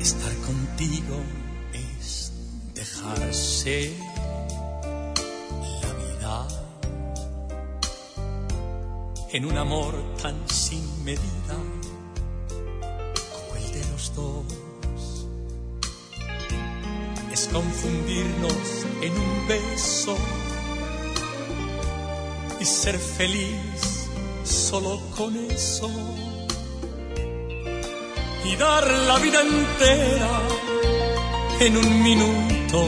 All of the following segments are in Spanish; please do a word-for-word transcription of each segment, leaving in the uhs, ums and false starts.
Estar contigo es dejarse la vida en un amor tan sin medida como el de los dos. Es confundirnos en un beso y ser feliz solo con eso, y dar la vida entera en un minuto,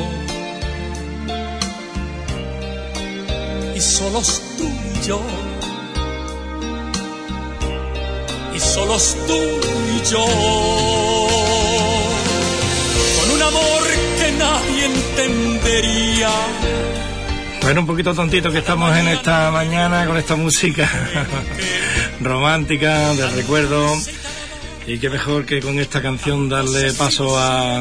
y solos tú y yo, y solos tú y yo, con un amor que nadie entendería. Bueno, un poquito tontito que estamos en esta mañana con esta música romántica, de recuerdo, y qué mejor que con esta canción darle paso a,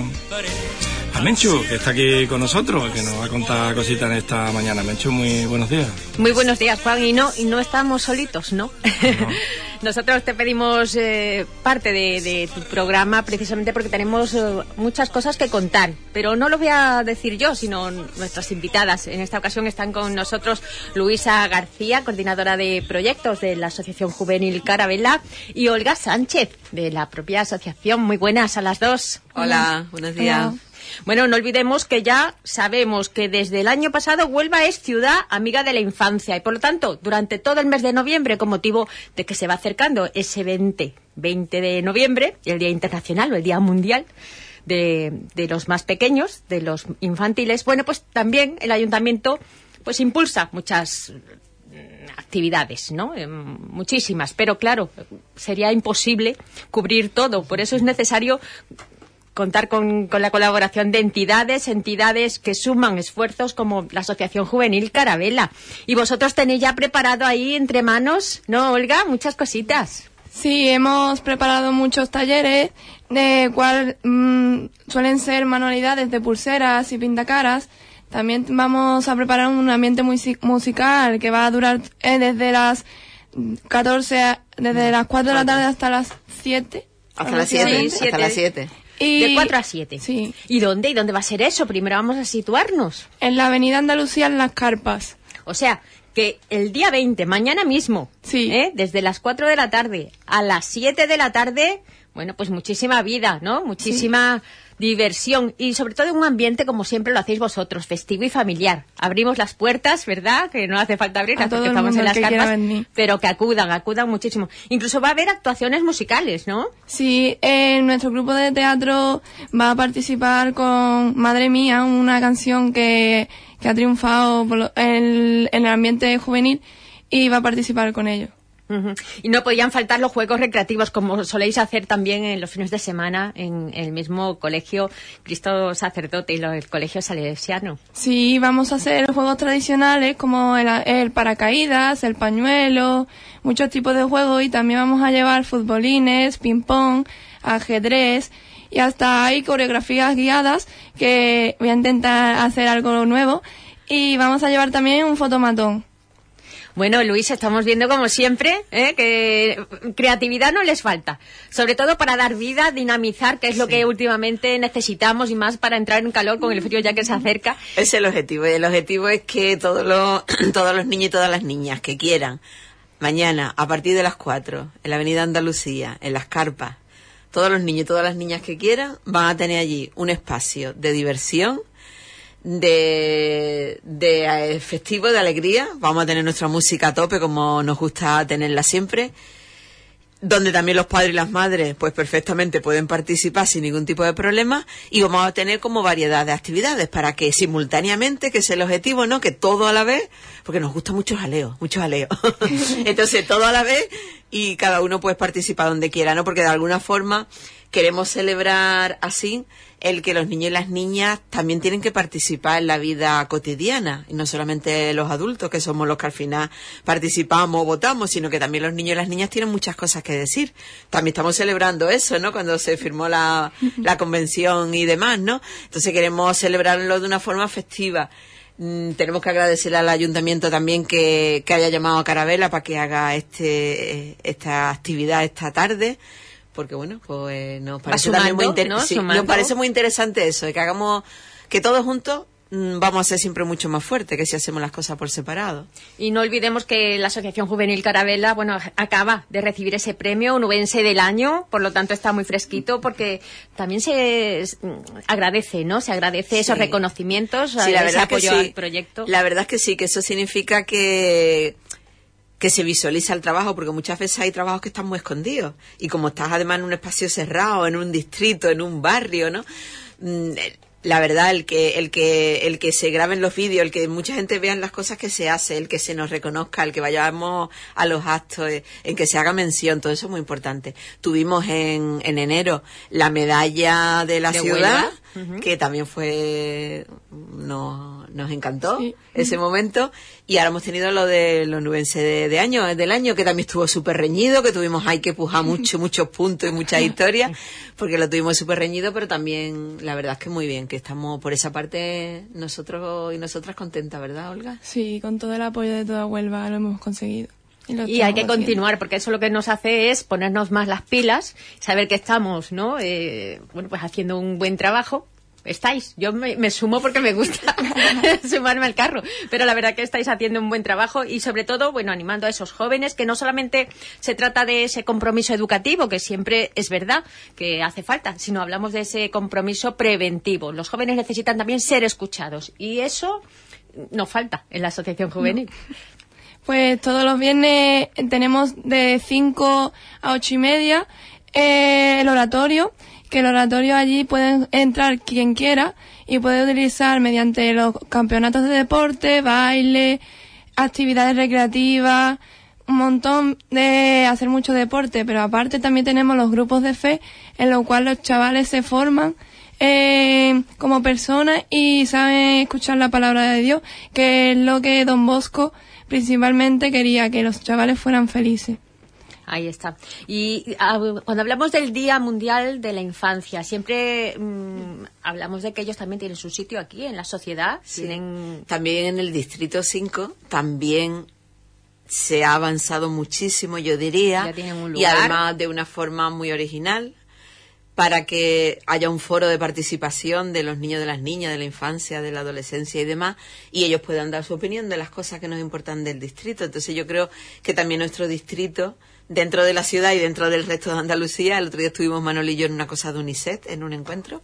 a Menchu, que está aquí con nosotros, que nos va a contar cositas en esta mañana. Menchu, muy buenos días. Muy buenos días, Juan, y no, y no estamos solitos, ¿no? no. Nosotros te pedimos eh, parte de, de tu programa precisamente porque tenemos eh, muchas cosas que contar, pero no lo voy a decir yo, sino nuestras invitadas. En esta ocasión están con nosotros Luisa García, coordinadora de proyectos de la Asociación Juvenil Carabela, y Olga Sánchez, de la propia asociación. Muy buenas a las dos. Hola, buenos días. Hola. Bueno, no olvidemos que ya sabemos que desde el año pasado Huelva es ciudad amiga de la infancia y, por lo tanto, durante todo el mes de noviembre, con motivo de que se va acercando ese veinte de noviembre, el Día Internacional o el Día Mundial de, de los más pequeños, de los infantiles, bueno, pues también el Ayuntamiento pues impulsa muchas actividades, ¿no? Eh, muchísimas, pero claro, sería imposible cubrir todo, por eso es necesario contar con, con la colaboración de entidades, entidades que suman esfuerzos como la Asociación Juvenil Carabela. Y vosotros tenéis ya preparado ahí entre manos, ¿no, Olga? Muchas cositas. Sí, hemos preparado muchos talleres, de cual mmm, suelen ser manualidades de pulseras y pintacaras. También vamos a preparar un ambiente muy musical que va a durar eh, desde las catorce, desde las cuatro de la tarde hasta las siete. Hasta las siete, sí, hasta las siete. Y de cuatro a siete. Sí. ¿Y dónde? ¿Y dónde va a ser eso? Primero vamos a situarnos. En la Avenida Andalucía, en Las Carpas. O sea, que el día veinte, mañana mismo, sí. ¿eh? Desde las cuatro de la tarde a las siete de la tarde, bueno, pues muchísima vida, ¿no? Muchísima sí. diversión y sobre todo en un ambiente como siempre lo hacéis vosotros, festivo y familiar. Abrimos las puertas, ¿verdad? Que no hace falta abrirlas porque estamos en las carpas, pero que acudan, acudan muchísimo. Incluso va a haber actuaciones musicales, ¿no? Sí, eh, nuestro grupo de teatro va a participar con Madre Mía, una canción que, que ha triunfado por lo, en, en el ambiente juvenil, y va a participar con ellos. Uh-huh. Y no podían faltar los juegos recreativos, como soléis hacer también en los fines de semana en el mismo colegio Cristo Sacerdote y lo, el colegio salesiano. Sí, vamos a hacer juegos tradicionales como el, el paracaídas, el pañuelo, muchos tipos de juegos, y también vamos a llevar futbolines, ping-pong, ajedrez, y hasta hay coreografías guiadas que voy a intentar hacer algo nuevo, y vamos a llevar también un fotomatón. Bueno, Luis, estamos viendo como siempre ¿eh? que creatividad no les falta, sobre todo para dar vida, dinamizar, que es lo sí. que últimamente necesitamos, y más para entrar en calor con el frío ya que se acerca. Es el objetivo, y el objetivo es que todos los, todos los niños y todas las niñas que quieran, mañana a partir de las cuatro, en la Avenida Andalucía, en Las Carpas, todos los niños y todas las niñas que quieran van a tener allí un espacio de diversión, de, de festivo, de alegría. Vamos a tener nuestra música a tope, como nos gusta tenerla siempre, donde también los padres y las madres pues perfectamente pueden participar sin ningún tipo de problema, y vamos a tener como variedad de actividades para que simultáneamente, que es el objetivo, ¿no? Que todo a la vez, porque nos gusta mucho jaleo, mucho jaleo. Entonces todo a la vez, y cada uno puede participar donde quiera, ¿no? Porque de alguna forma queremos celebrar así el que los niños y las niñas también tienen que participar en la vida cotidiana, y no solamente los adultos, que somos los que al final participamos o votamos, sino que también los niños y las niñas tienen muchas cosas que decir. También estamos celebrando eso, ¿no? Cuando se firmó la, la convención y demás, ¿no? Entonces queremos celebrarlo de una forma festiva. Mm, tenemos que agradecerle al ayuntamiento también que, que haya llamado a Carabela para que haga este esta actividad esta tarde, porque bueno, pues nos parece sumando, también muy inter- ¿no? sí, Sumando. nos parece muy interesante eso, de que hagamos, que todos juntos mm, vamos a ser siempre mucho más fuertes que si hacemos las cosas por separado. Y no olvidemos que la Asociación Juvenil Carabela, bueno, acaba de recibir ese premio onubense del año, por lo tanto está muy fresquito, porque también se agradece, ¿no? Se agradece esos Sí. reconocimientos, Sí, la ese verdad que apoyo sí. al proyecto. La verdad es que sí, que eso significa que que se visualiza el trabajo, porque muchas veces hay trabajos que están muy escondidos, y como estás además en un espacio cerrado, en un distrito, en un barrio, ¿no? Mm, La verdad, el que, el que, el que se graben los vídeos, el que mucha gente vea las cosas que se hace, el que se nos reconozca, el que vayamos a los actos, en que se haga mención, todo eso es muy importante. Tuvimos en, en enero la medalla de la De ciudad, Huelva. que también fue, nos, nos encantó Sí. ese momento, y ahora hemos tenido lo de los nubense de, de año, del año, que también estuvo súper reñido, que tuvimos ahí que pujar mucho, muchos puntos y muchas historias, porque lo tuvimos súper reñido, pero también la verdad es que muy bien, que estamos por esa parte nosotros y nosotras contentas, ¿verdad, Olga? Sí, con todo el apoyo de toda Huelva lo hemos conseguido. Y, lo Y hay que estamos haciendo. continuar, porque eso lo que nos hace es ponernos más las pilas, saber que estamos, ¿no? Eh, bueno, pues haciendo un buen trabajo. Estáis, yo me, me sumo porque me gusta sumarme al carro, pero la verdad que estáis haciendo un buen trabajo y sobre todo, bueno, animando a esos jóvenes, que no solamente se trata de ese compromiso educativo, que siempre es verdad que hace falta, sino hablamos de ese compromiso preventivo. Los jóvenes necesitan también ser escuchados y eso nos falta en la Asociación Juvenil. Pues todos los viernes tenemos de cinco a ocho y media eh, el oratorio, que el oratorio allí puede entrar quien quiera y puede utilizar mediante los campeonatos de deporte, baile, actividades recreativas, un montón de hacer mucho deporte, pero aparte también tenemos los grupos de fe en los cuales los chavales se forman eh, como personas y saben escuchar la palabra de Dios, que es lo que Don Bosco principalmente quería, que los chavales fueran felices. Ahí está. Y ah, cuando hablamos del Día Mundial de la Infancia, siempre mmm, hablamos de que ellos también tienen su sitio aquí en la sociedad. Sí. Tienen... También en el Distrito cinco, también se ha avanzado muchísimo, yo diría, Ya tienen un y lugar. además de una forma muy original, para que haya un foro de participación de los niños, de las niñas, de la infancia, de la adolescencia y demás, y ellos puedan dar su opinión de las cosas que nos importan del distrito. Entonces yo creo que también nuestro distrito, dentro de la ciudad y dentro del resto de Andalucía, el otro día estuvimos Manolo y yo en una cosa de UNICEF, en un encuentro,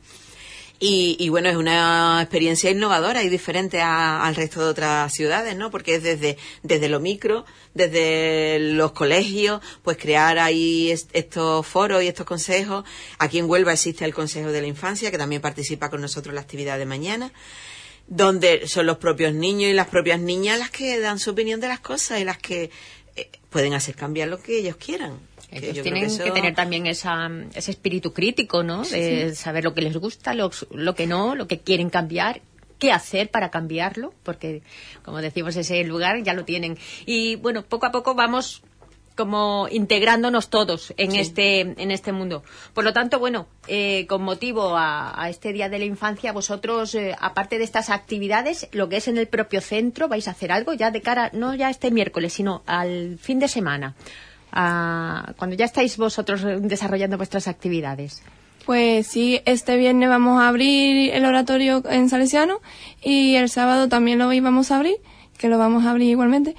y, y bueno, es una experiencia innovadora y diferente a- al resto de otras ciudades, ¿no? Porque es desde, desde lo micro, desde los colegios, pues crear ahí est- estos foros y estos consejos. Aquí en Huelva existe el Consejo de la Infancia, que también participa con nosotros en la actividad de mañana, donde son los propios niños y las propias niñas las que dan su opinión de las cosas y las que eh, pueden hacer cambiar lo que ellos quieran. Que Ellos yo creo tienen que que, eso- tener también esa, ese espíritu crítico, ¿no? De saber lo que les gusta, lo, lo que no, lo que quieren cambiar, qué hacer para cambiarlo, porque, como decimos, ese lugar ya lo tienen. Y, bueno, poco a poco vamos como integrándonos todos en Sí. este en este mundo. Por lo tanto, bueno, eh, con motivo a, a este Día de la Infancia, vosotros, eh, aparte de estas actividades, lo que es en el propio centro, vais a hacer algo ya de cara, no ya este miércoles, sino al fin de semana. A, cuando ya estáis vosotros desarrollando vuestras actividades. Pues sí, este viernes vamos a abrir el oratorio en Salesiano y el sábado también lo íbamos a abrir, que lo vamos a abrir igualmente,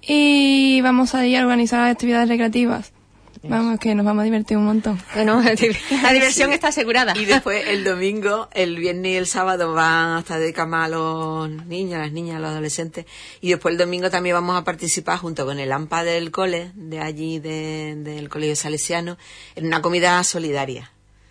y vamos a ir a organizar actividades recreativas. Vamos, que nos vamos a divertir un montón. Bueno, la diversión Sí. está asegurada. Y después el domingo, el viernes y el sábado van a estar dedicados a los niños, a las niñas, a los adolescentes. Y después el domingo también vamos a participar junto con el AMPA del cole, de allí, de- del Colegio Salesiano, en una comida solidaria.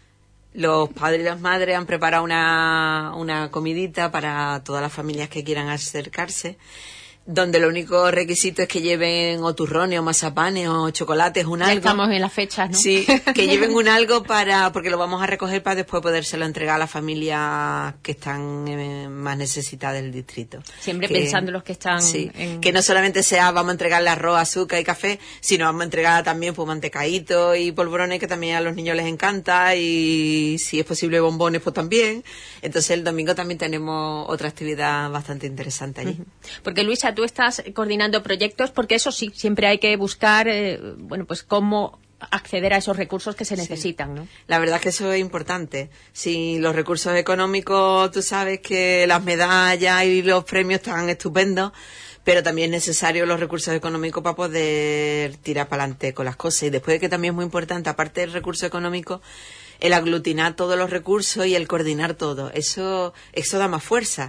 Los padres y las madres han preparado una, una comidita para todas las familias que quieran acercarse, donde lo único requisito es que lleven o turrones o mazapanes o chocolates, un Ya algo. estamos en las fechas, ¿no? Sí, que lleven un algo para, porque lo vamos a recoger para después podérselo entregar a las familias que están eh, más necesitadas del distrito. Siempre Que- pensando en los que están Sí, en- que no solamente sea vamos a entregarle arroz, azúcar y café, sino vamos a entregar también pues mantecaíto y polvorones, que también a los niños les encanta, y si es posible bombones pues también. Entonces el domingo también tenemos otra actividad bastante interesante allí. Porque, Luisa, tú estás coordinando proyectos, porque eso sí, siempre hay que buscar, eh, bueno, pues cómo acceder a esos recursos que se necesitan, sí. ¿no? La verdad es que eso es importante. Si los recursos económicos, tú sabes que las medallas y los premios están estupendos, pero también es necesario los recursos económicos para poder tirar para adelante con las cosas. Y después de que también es muy importante, aparte del recurso económico, el aglutinar todos los recursos y el coordinar todo. Eso, eso da más fuerza.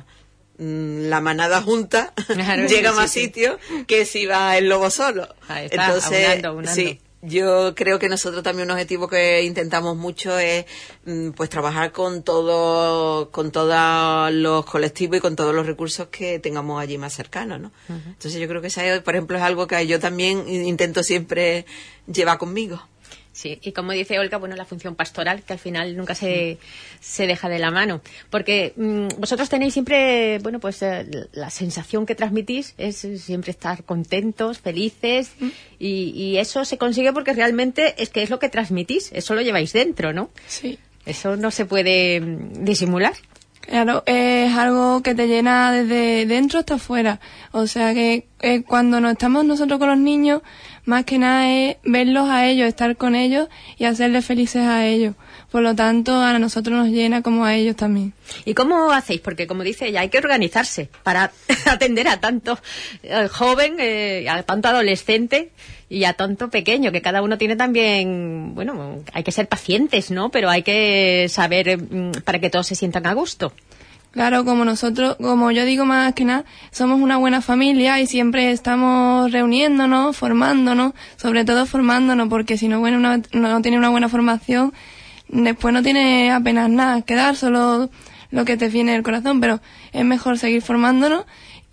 La manada junta claro, llega a más sí, sitios sí. que si va el lobo solo. Ahí está, entonces, aunando, aunando. sí. Yo creo que nosotros también un objetivo que intentamos mucho es pues trabajar con todo, con todos los colectivos y con todos los recursos que tengamos allí más cercanos, ¿no? Uh-huh. Entonces yo creo que esa, por ejemplo, es algo que yo también intento siempre llevar conmigo. Sí, y como dice Olga, bueno, la función pastoral, que al final nunca se, se deja de la mano. Porque mmm, vosotros tenéis siempre, bueno, pues eh, la sensación que transmitís es siempre estar contentos, felices, mm. y, y eso se consigue porque realmente es que es lo que transmitís, eso lo lleváis dentro, ¿no? Sí. Eso no se puede disimular. Claro, es algo que te llena desde dentro hasta afuera. O sea que eh, cuando nos estamos nosotros con los niños, más que nada es verlos a ellos, estar con ellos y hacerles felices a ellos. Por lo tanto, a nosotros nos llena como a ellos también. ¿Y cómo hacéis? Porque, como dice ella, hay que organizarse para atender a tanto eh, joven, eh, a tanto adolescente y a tanto pequeño, que cada uno tiene también, bueno, hay que ser pacientes, ¿no? Pero hay que saber eh, para que todos se sientan a gusto. Claro, como nosotros, como yo digo más que nada, somos una buena familia y siempre estamos reuniéndonos, formándonos, sobre todo formándonos, porque si no, bueno, no, no tiene una buena formación, después no tiene apenas nada que dar, solo lo que te viene del corazón, pero es mejor seguir formándonos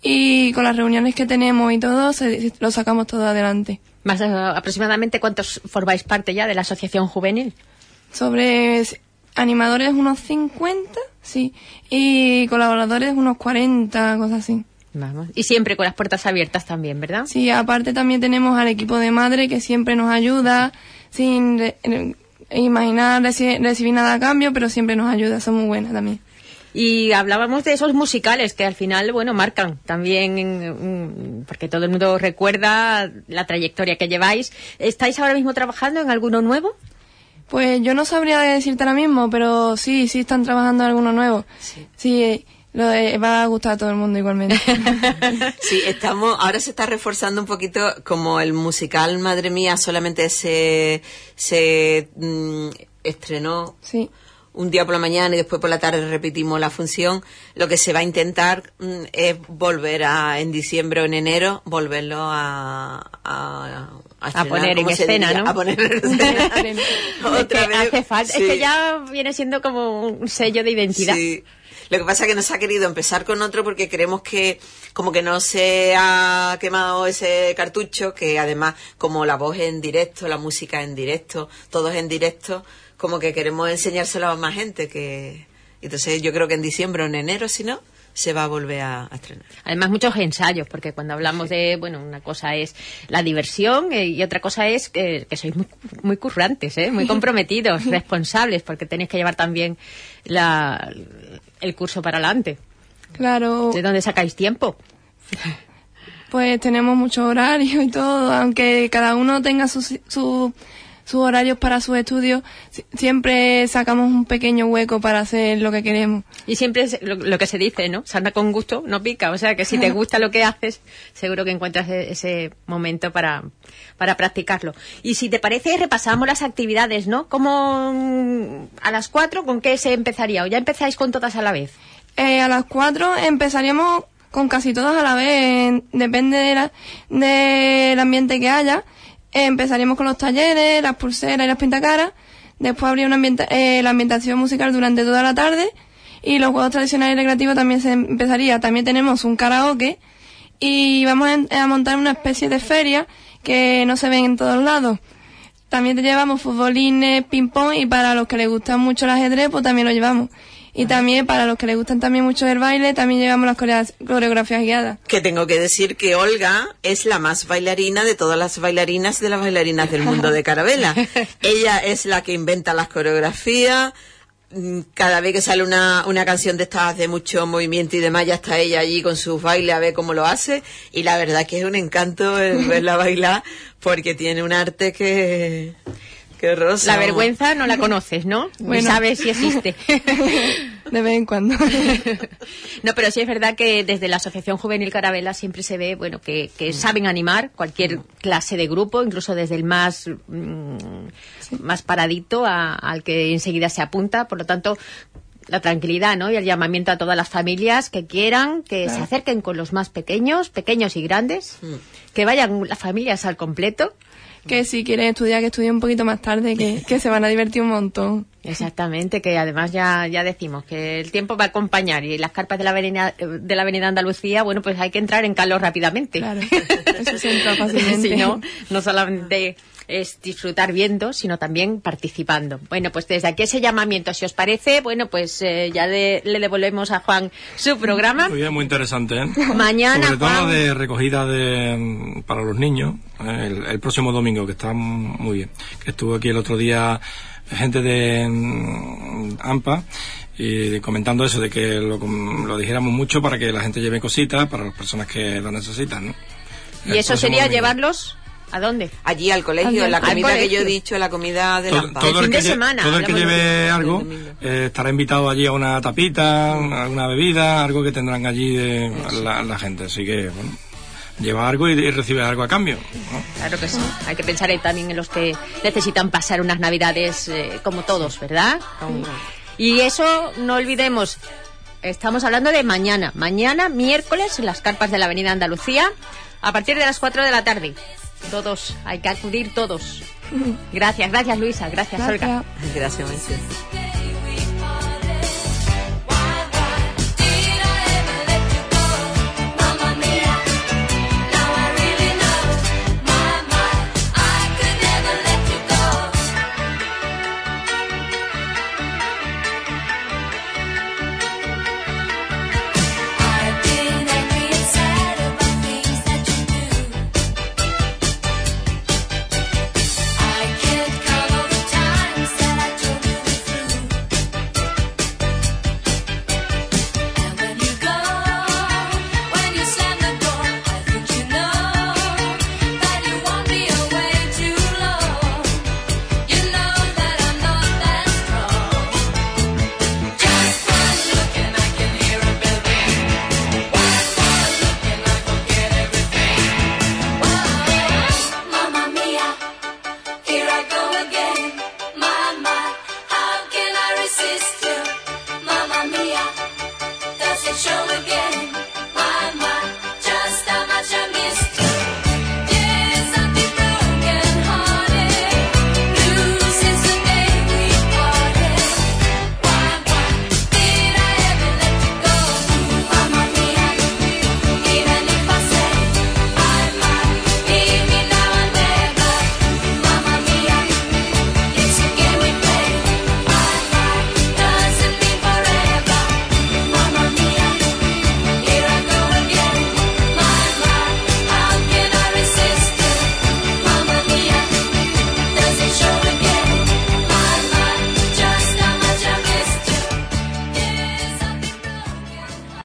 y con las reuniones que tenemos y todo, se, lo sacamos todo adelante. Más uh, aproximadamente, ¿cuántos formáis parte ya de la asociación juvenil? Sobre animadores unos cincuenta, sí, y colaboradores unos cuarenta, cosas así. Vamos. Y siempre con las puertas abiertas también, ¿verdad? Sí, aparte también tenemos al equipo de madre que siempre nos ayuda, sin re, re, imaginar reci, recibir nada a cambio, pero siempre nos ayuda, son muy buenas también. Y hablábamos de esos musicales que al final, bueno, marcan también, porque todo el mundo recuerda la trayectoria que lleváis. ¿Estáis ahora mismo trabajando en alguno nuevo? Pues yo no sabría decirte ahora mismo, pero sí, sí están trabajando en alguno nuevo. Sí, sí lo de, va a gustar a todo el mundo igualmente. Sí, estamos, ahora se está reforzando un poquito como el musical Madre Mía, solamente se, se mm, estrenó. Sí. Un día por la mañana y después por la tarde repetimos la función. Lo que se va a intentar mm, es volver a, en diciembre o en enero, volverlo a, a, a, estrenar, a poner en escena, diría, ¿no? A poner en escena. Otra es que vez. Hace falta, sí. Es que ya viene siendo como un sello de identidad. Sí. Lo que pasa es que nos ha querido empezar con otro porque creemos que como que no se ha quemado ese cartucho, que además como la voz en directo, la música en directo, todo es en directo, como que queremos enseñárselo a más gente, que entonces yo creo que en diciembre o en enero, si no, se va a volver a, a estrenar. Además, muchos ensayos, porque cuando hablamos sí. de, bueno, una cosa es la diversión eh, y otra cosa es que, que sois muy, muy currantes, ¿eh? Muy comprometidos, responsables, porque tenéis que llevar también la, el curso para adelante. Claro. ¿De dónde sacáis tiempo? Pues tenemos mucho horario y todo, aunque cada uno tenga su... su sus horarios para sus estudios, siempre sacamos un pequeño hueco para hacer lo que queremos. Y siempre es lo, lo que se dice, ¿no? Sarna con gusto no pica, o sea que si te gusta lo que haces, seguro que encuentras ese momento para, para practicarlo. Y si te parece, repasamos las actividades, ¿no? ¿Cómo a las cuatro con qué se empezaría? ¿O ya empezáis con todas a la vez? Eh, a las cuatro empezaríamos con casi todas a la vez, depende de la, del ambiente que haya. Empezaríamos con los talleres, las pulseras y las pintacaras. Después habría una ambienta- eh, la ambientación musical durante toda la tarde. Y los juegos tradicionales y recreativos también se empezaría. También tenemos un karaoke. Y vamos a, a montar una especie de feria que no se ven en todos lados. También te llevamos futbolines, ping-pong. Y para los que les gusta mucho el ajedrez, pues también lo llevamos. Y también, para los que les gustan también mucho el baile, también llevamos las coreografías, coreografías guiadas. Que tengo que decir que Olga es la más bailarina de todas las bailarinas de las bailarinas del mundo de Carabela. Ella es la que inventa las coreografías, cada vez que sale una, una canción de estas de mucho movimiento y demás, ya está ella allí con sus bailes a ver cómo lo hace, y la verdad que es un encanto el verla bailar, porque tiene un arte que... que rosa. La vergüenza no la conoces, ¿no? Bueno. Ni sabes si existe. De vez en cuando. No, pero sí es verdad que desde la Asociación Juvenil Carabela siempre se ve, bueno, que, que saben animar cualquier clase de grupo, incluso desde el más mmm, sí. más paradito a, al que enseguida se apunta. Por lo tanto, la tranquilidad, ¿no? Y el llamamiento a todas las familias que quieran, que claro. se acerquen con los más pequeños, pequeños y grandes, mm. que vayan las familias al completo. Que si quieren estudiar, que estudien un poquito más tarde, que, que se van a divertir un montón. Exactamente, que además ya ya decimos que el tiempo va a acompañar, y las carpas de la avenida de la avenida Andalucía, bueno, pues hay que entrar en calor rápidamente. Claro, eso se entra fácilmente. Si no, no solamente es disfrutar viendo, sino también participando. Bueno, pues desde aquí ese llamamiento, si os parece, bueno, pues eh, ya de, le devolvemos a Juan su programa. Muy bien, muy interesante, ¿eh? Mañana, sobre todo Juan... de recogida de para los niños, ¿eh? el, el próximo domingo, que está muy bien. Que estuvo aquí el otro día gente de um, AMPA, y comentando eso, de que lo, lo dijéramos mucho para que la gente lleve cositas para las personas que lo necesitan, ¿no? El ¿Y eso sería domingo. Llevarlos ¿a dónde? Allí al colegio, al, la comida colegio. que yo he dicho, la comida de todo, AMPA. Todo el el fin que de semana. Todo el que lleve de... algo eh, estará invitado allí a una tapita, alguna bebida, algo que tendrán allí de, la, la gente. Así que, bueno, lleva algo y, y recibe algo a cambio, ¿no? Claro que sí. Hay que pensar también en los que necesitan pasar unas navidades eh, como todos, ¿verdad? Sí. Y eso no olvidemos. Estamos hablando de mañana. Mañana, miércoles, en las carpas de la Avenida Andalucía, a partir de las cuatro de la tarde. Todos, hay que acudir todos. Gracias, gracias Luisa, gracias, gracias. Olga. Gracias, Mauricio.